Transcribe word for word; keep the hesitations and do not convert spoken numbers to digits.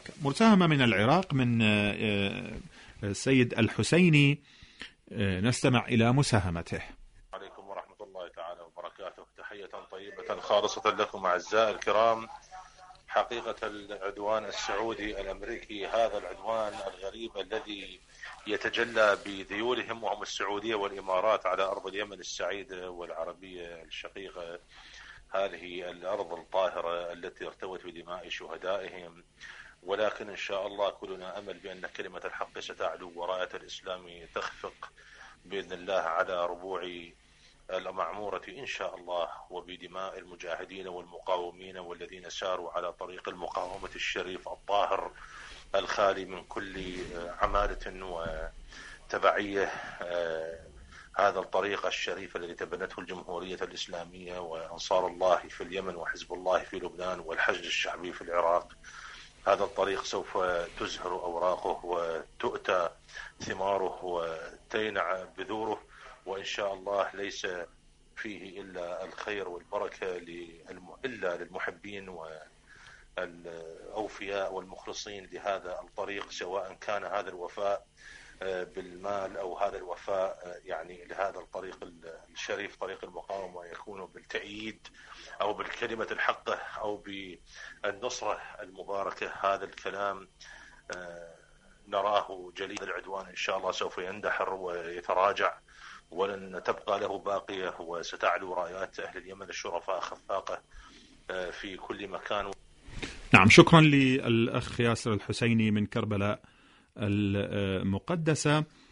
مساهمة من العراق من السيد الحسيني، نستمع إلى مساهمته. عليكم ورحمة الله تعالى وبركاته. تحية طيبة خالصة لكم أعزائي الكرام. حقيقة العدوان السعودي الأمريكي، هذا العدوان الغريب الذي يتجلى بذيولهم وهم السعودية والإمارات على أرض اليمن السعيدة والعربية الشقيقة، هذه الأرض الطاهرة التي ارتوت بدماء شهدائهم. ولكن إن شاء الله كلنا أمل بأن كلمة الحق ستعلو وراية الإسلام تخفق بإذن الله على ربوع المعمورة إن شاء الله، وبدماء المجاهدين والمقاومين والذين ساروا على طريق المقاومة الشريف الطاهر الخالي من كل عمالة وتبعية. هذا الطريق الشريف الذي تبنته الجمهورية الإسلامية وأنصار الله في اليمن وحزب الله في لبنان والحشد الشعبي في العراق، هذا الطريق سوف تزهر أوراقه وتؤتى ثماره وتينع بذوره، وإن شاء الله ليس فيه إلا الخير والبركة إلا للمحبين والأوفياء والمخلصين لهذا الطريق، سواء كان هذا الوفاء بالمال أو هذا الوفاء يعني لهذا الطريق الشريف طريق المقاومة، يكون بالتأييد أو بالكلمة الحقة أو بالنصرة المباركة. هذا الكلام نراه جليد العدوان إن شاء الله سوف يندحر ويتراجع، ولن تبقى له باقية، وستعلو رايات أهل اليمن الشرفاء خفاقة في كل مكان. نعم، شكرا للأخ ياسر الحسيني من كربلاء المقدسة.